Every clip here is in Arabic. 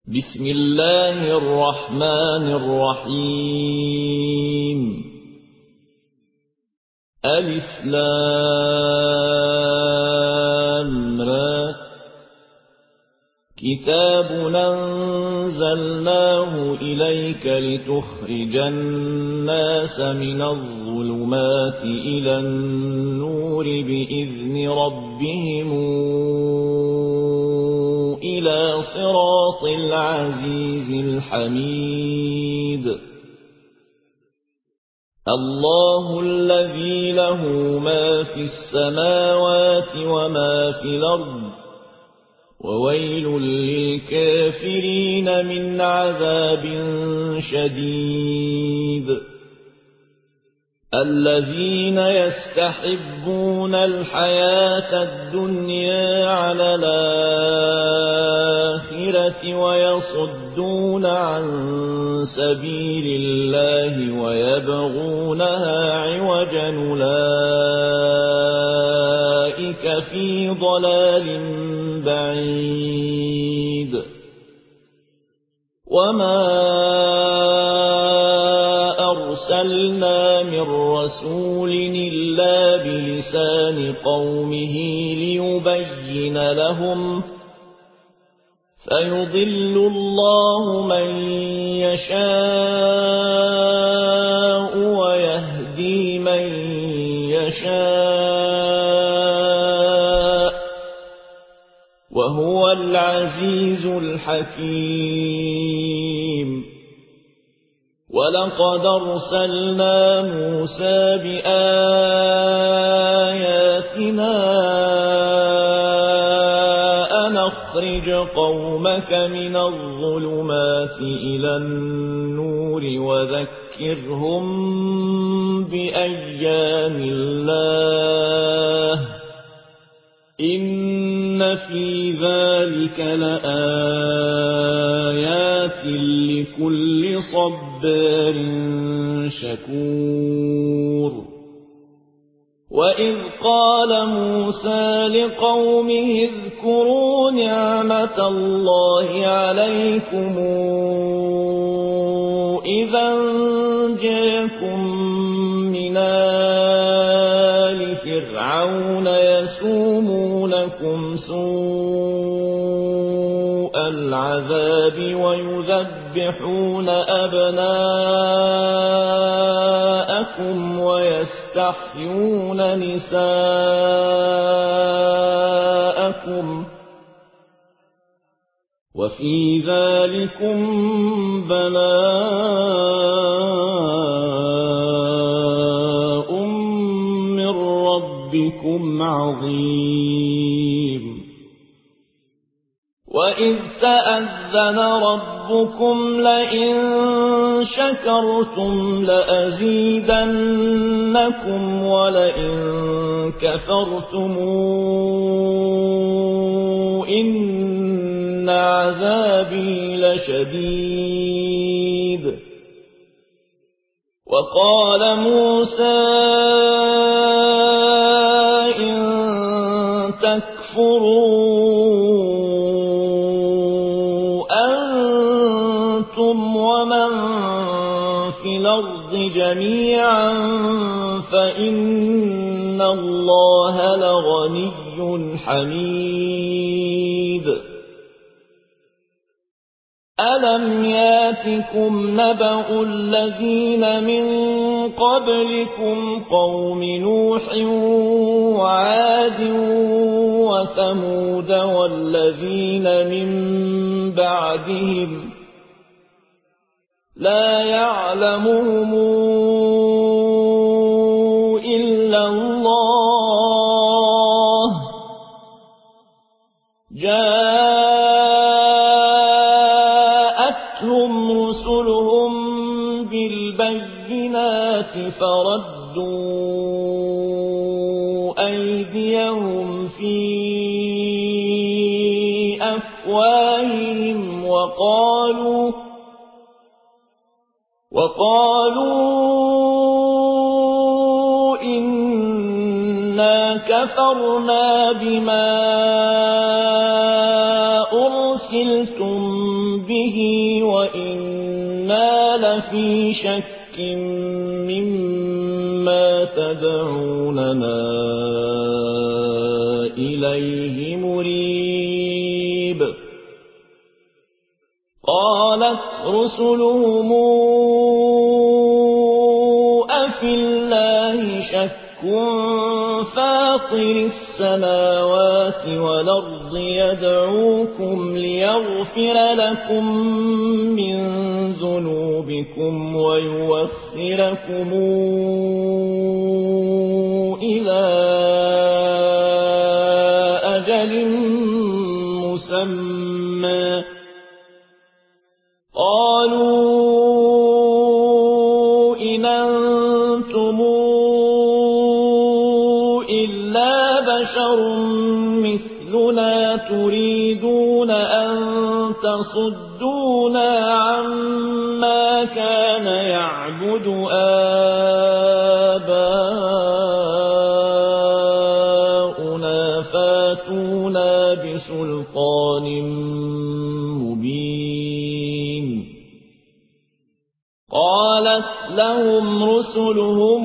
بسم الله الرحمن الرحيم ألف لام را كتاب أنزلناه إليك لتخرج الناس من الظلمات إلى النور بإذن ربهم إلى صراط العزيز الحميد الله الذي له ما في السماوات وما في الأرض وويل للكافرين من عذاب شديد الذين يستحبون الحياة الدنيا على الآخرة ويصدون عن سبيل الله ويبغونها عوجا أولئك في ضلال بعيد وما أرسلنا من رسول إلا بلسان قومه ليبين لهم فيضل الله من يشاء ويهدي من يشاء وهو العزيز الحكيم ولقد أرسلنا موسى بآياتنا أن أخرج قومك من الظلمات إلى النور وذكرهم بأيام الله إن في ذلك لآيات لكل صبار شكور وإذ قال موسى لقومه اذكروا نعمة الله عليكم إذا أنجاكم من آل فرعون يسومونكم سوء العذاب ويذبحون أبناءكم ويستحيون نساءكم وفي ذلكم بلاء من ربكم عظيم وإذ تأذن ربكم لئن شكرتم لأزيدنكم ولئن كفرتم إن عذابي لشديد وقال موسى إن تكفروا أنتم ومن في الأرض جميعا فإن الله لغني حميد ألم ياتكم نبأ الذين من قبلكم قوم نوح وعاد وثمود والذين من بعدهم لا يعلمهم إلا الله جاءتهم رسلهم بالبينات فردوا أيديهم في أفواههم وقالوا إنا كفرنا بما أرسلتم به وإنا لفي شك مما تدعوننا إليه مريب قالت رسلهم أفي الله شك فاطر السماوات والأرض يدعوكم ليغفر لكم من ذنوبكم ويوخركم إلى أجل مسمى قالوا إن أنتم إلا بشر مثلنا تريدون أن تصدونا عما كان يعبد آباؤنا فاتونا بسلطان مبين قالت لهم رسلهم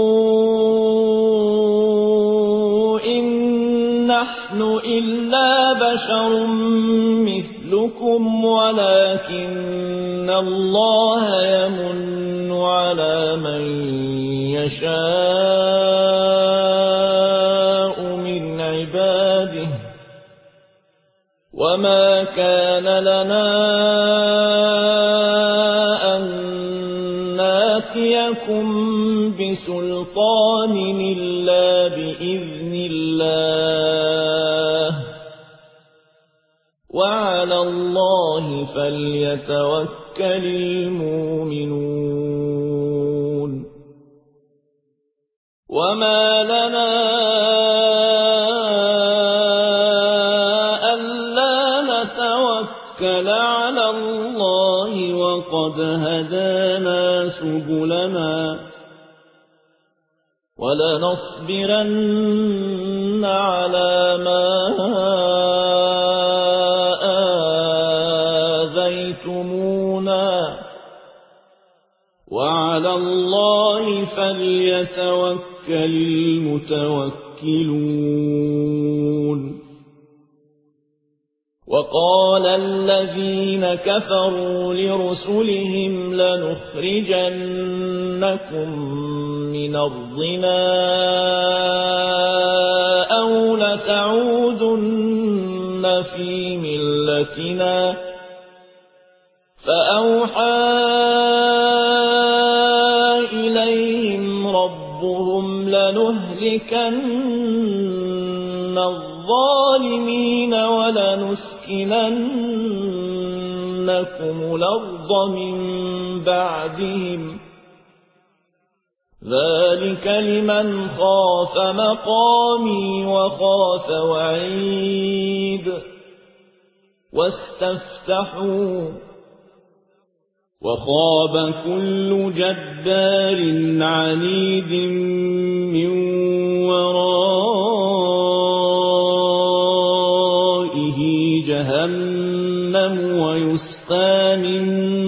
إن نحن إلا بشر مثلكم ولكن الله يمن على من يشاء من عباده وما كان لنا أن ناتيكم بسلطان إلا بإذن الله وعلى الله فليتوكل المؤمنون وما لنا ألا نتوكل على الله وقد هدانا سبلنا ولنصبرن على ما آذيتمونا وعلى الله فليتوكل المتوكلون وقال الذين كفروا لرسلهم لنخرجنكم من أرضنا أو لتعودن في ملتنا فأوحى إليهم ربهم لنهلكن الظالمين ولنسكننكم الأرض من بعدهم ذلك لمن خاف مقامي وخاف وعيد واستفتحوا وخاب كل جبار عنيد من ورائه جهنم ويسقى من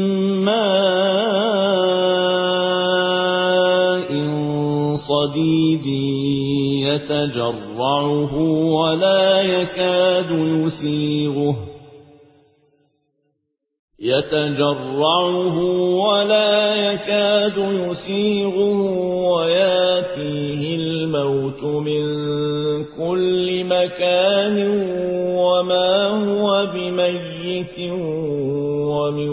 ماء صديد يتجرعه ولا يكاد يسيغه وياتيه الموت من كل مكان وما هو بميت ومن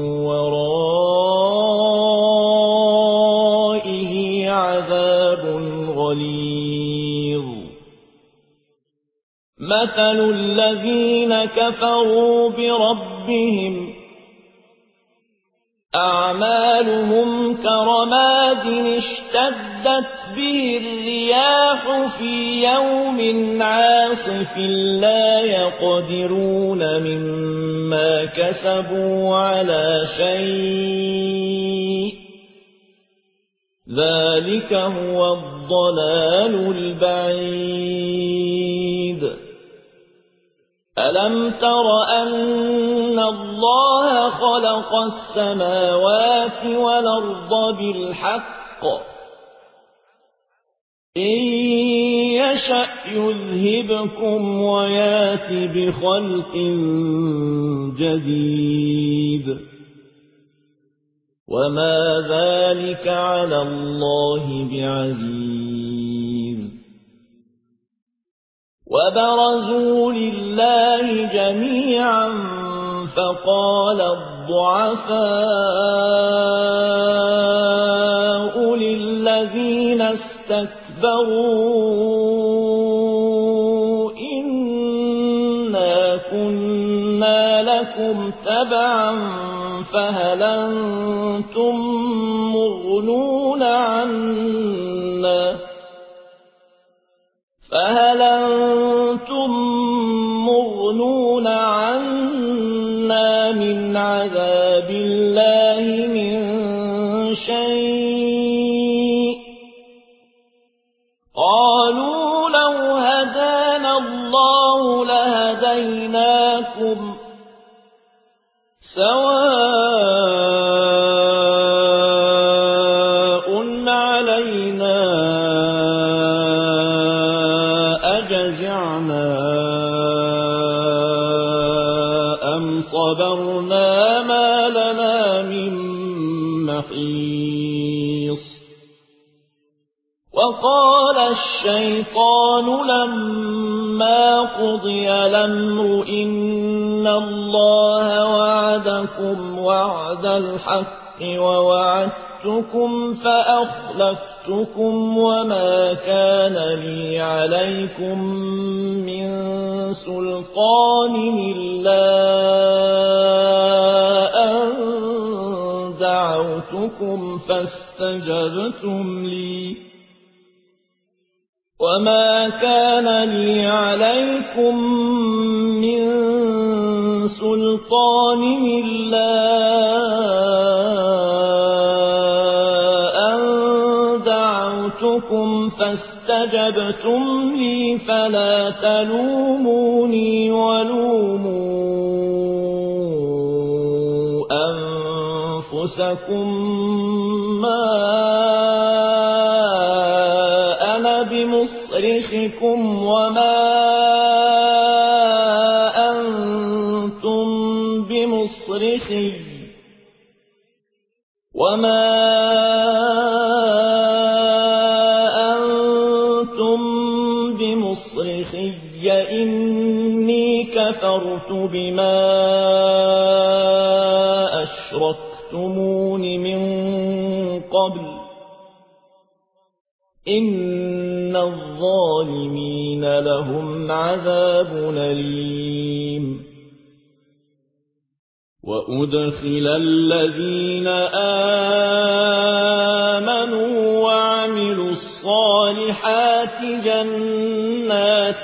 ورائه عذاب غليظ مثل الذين كفروا بربهم أعمالهم كرماد اشتدت به الرياح في يوم عاصف لا يقدرون مما كسبوا على شيء ذلك هو الضلال البعيد ألم تر أن الله خلق السماوات والأرض بالحق إن يشأ يذهبكم ويات بخلق جديد وما ذلك على الله بعزيز وبرزوا لله جميعا فقال الضعفاء للذين استكبروا إنا كنا لكم تبعا فهل أنتم مغنون عنا من عذاب الله من شيء قالوا لو هدانا الله لهديناكم سواء علينا أجزعنا أم صبرنا ما لنا من محيص وقال الشيطان لما قضي الأمر إن الله وعدكم وعد الحق ووعدتكم فأخلفتكم وما كان لي عليكم من سلطان إلا أن دعوتكم فاستجبتم لي وما كان لي عليكم من سلطان إلا أن دعوتكم فاستجبتم لي فلا تلوموني ولوموا أنفسكم ما بمصرخكم وما أنتم بمصرخي إني كفرت بما أشركتمون من قبل إن الظالمين لهم عذاب أليم وأدخل الذين آمنوا وعملوا الصالحات جنات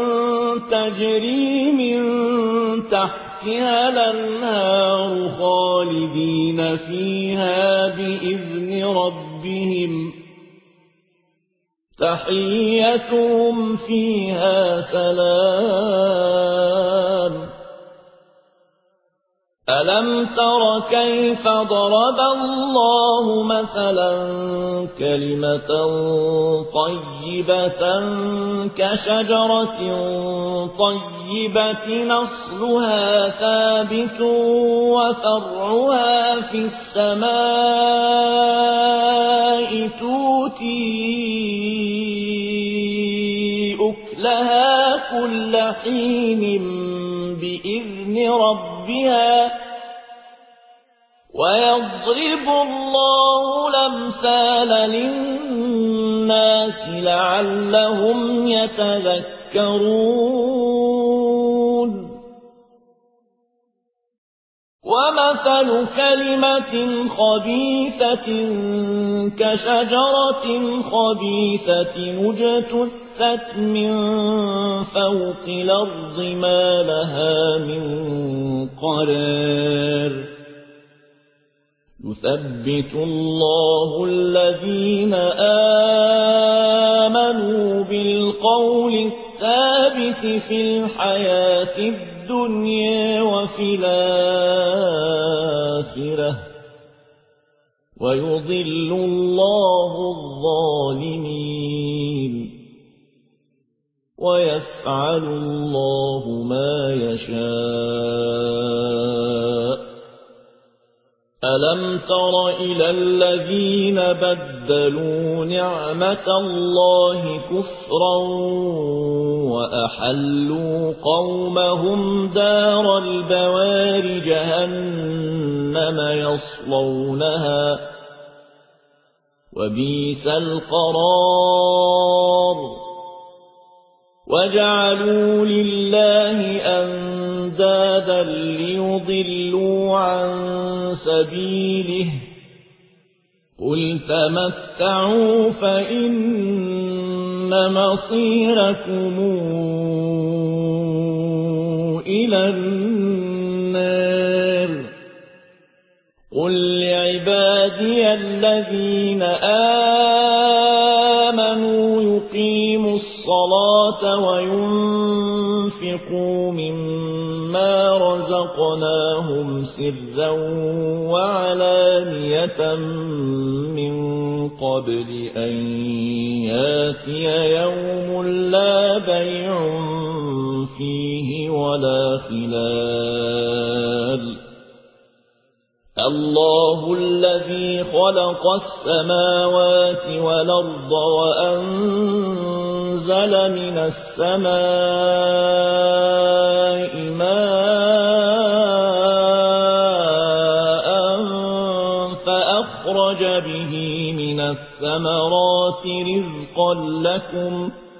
تجري من تحتها الأنهار خالدين فيها بإذن ربهم تحيتهم فيها سلام ألم تر كيف ضرب الله مثلا كلمة طيبة كشجرة طيبة أصلها ثابت وفرعها في السماء تؤتي أكلها كل حين بإذن ربها ويضرب الله الأمثال للناس لعلهم يتذكرون ومثل كلمة خبيثة كشجرة خبيثة اجتثت من فوق الأرض ما لها من قرار يثبت الله الذين آمنوا بالقول الثابت في الحياة الدنيا وفي الآخرة ويضل الله الظالمين ويفعل الله ما يشاء. ألم تر إلى الذين بدلوا نعمة الله كفرا وأحلوا قومهم دار البوار جهنم يصلونها وبئس القرار وجعلوا لله أندادا ليضلوا عن سبيله قل تمتعوا فإن مصيركم إلى النار قل لعبادي الذين آمنوا يقيموا الصلاة وينفقوا مما رزقناهم سرا وعلانية من قبل أن ياتي يوم لا بيع فيه ولا خلال. الله الذي خلق السماوات والأرض وأنزل من السماء ماء فأخرج به من الثمرات رزقا لكم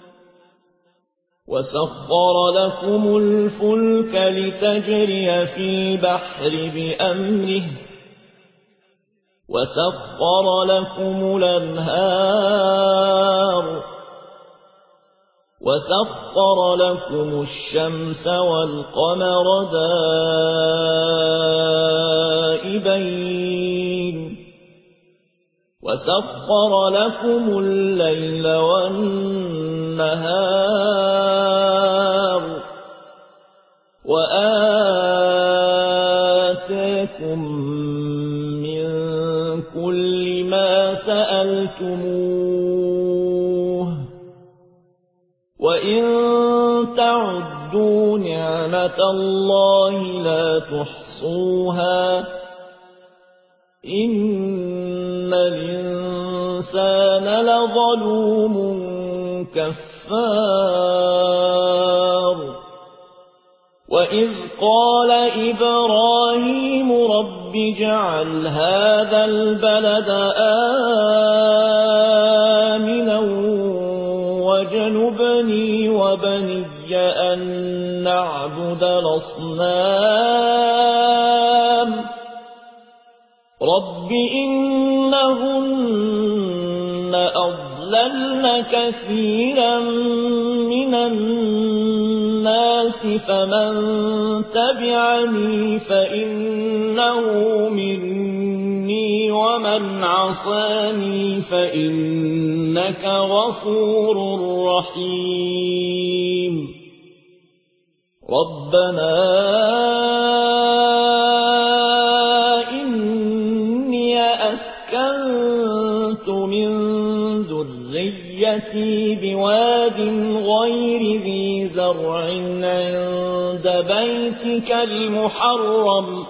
وسخر لكم الفلك لتجري في البحر بأمره وسخر لكم الأنهار وسخر لكم الشمس والقمر دائبين وسخر لكم الليل والنهار وآتاكم من كل ما سألتموه وإن تعدوا نعمة الله لا تحصوها إن الإنسان لظلوم كفار. وإذ قال إبراهيم رب اجعل هذا البلد آمنا واجنبني وبني أن نعبد الأصنام رب إنهن أضللن كثيرا من الناس فمن تبعني فإنه مني ومن عصاني فإنك غفور رحيم. ربنا إني أسكنت من ذريتي بواد غير ذي زرع عند بيتك المحرم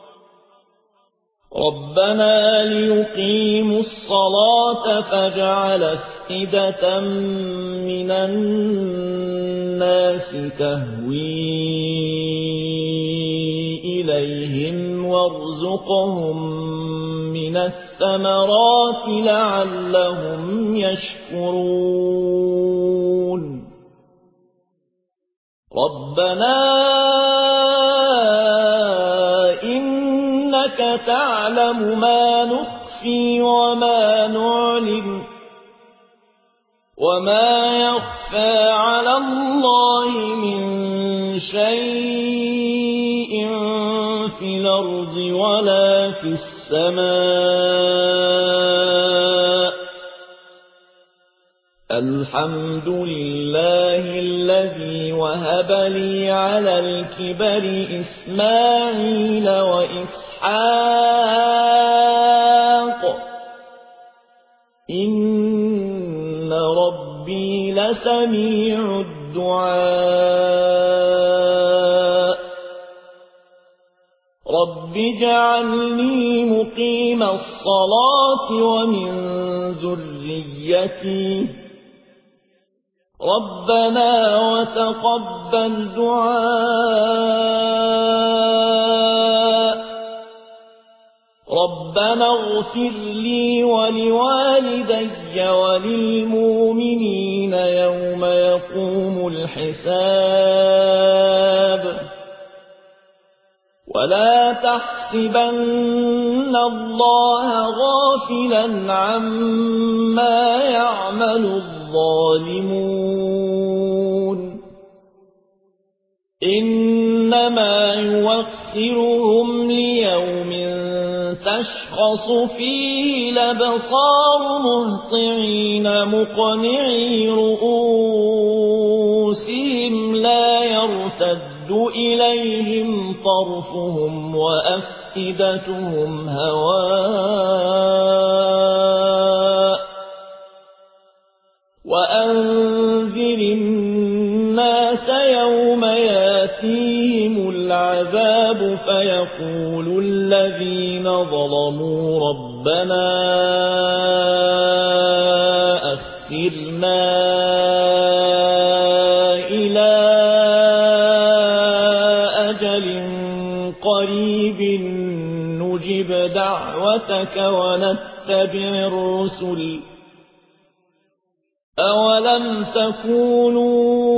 ربنا ليقيموا الصلاة فاجعل أفئدة من الناس تهوي إليهم وارزقهم من الثمرات لعلهم يشكرون. ربنا إنك تعلم ما نخفي وما نعلن وما يخفى على الله من شيء في الأرض ولا في السماء الحمد لله الذي وهب لي على الكبر إسماعيل وإسحاق إن ربي لسميع الدعاء رب اجعلني مقيم الصلاة ومن ذريتي ربنا وتقبل دعاء ربنا اغفر لي ولوالدي وللمؤمنين يوم يقوم الحساب ولا تحسبن الله غافلا عما يعمل الظالمون إنما يوخرهم ليوم تشخص فيه الأبصار مهطعين مقنعي رؤوسهم لا يرتد إليهم طرفهم وأفئدتهم هواء وأنذر الناس يوم ياتيهم العذاب فيقول الذين ظلموا ربنا أخرنا إلى أجل قريب نجب دعوتك ونتبع الرسل أولم تكونوا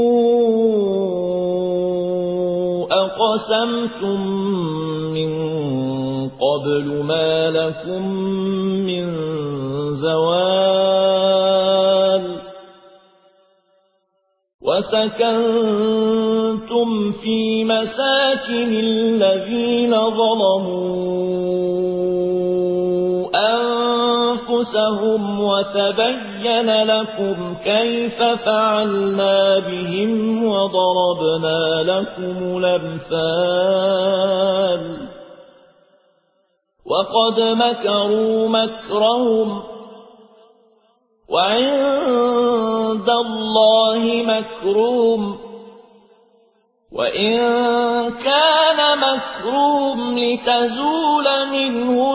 أقسمتم من قبل ما لكم من زوال وسكنتم في مساكن الذين ظلموا أنفسهم وتبين لكم كيف فعلنا بهم وضربنا لكم الأمثال وقد مكروا مكرهم وعند الله مكرهم وإن كان مكرهم لتزول منه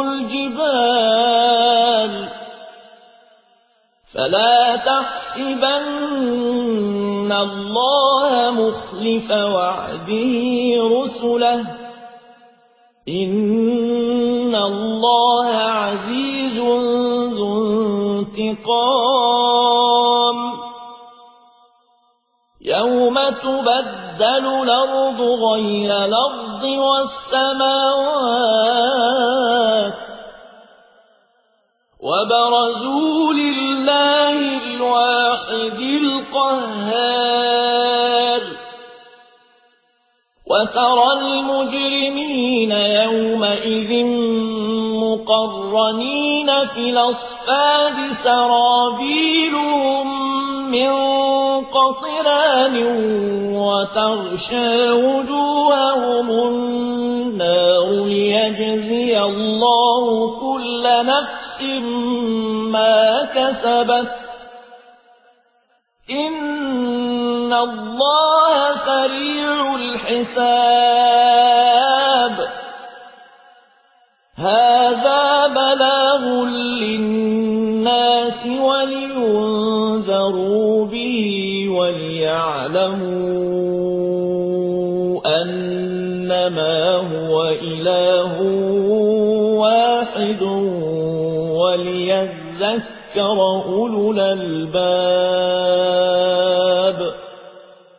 الجبال فلا تحسبن الله مخلف وعده رسله إن الله عزيز ذو انتقام يوم تبدل الأرض غير الأرض والسماوات وبرزوا لله الواحد القهار وترى المجرمين يومئذ مقرنين في الأصفاد سرابيلهم من قطران وتغشى وجوههم النار ليجزي الله كل نفس ما كسبت إن الله سريع الحساب هذا بلاغ للناس ولينذروا به وليعلموا أنما هو إله واحد وليذكر أولو الألباب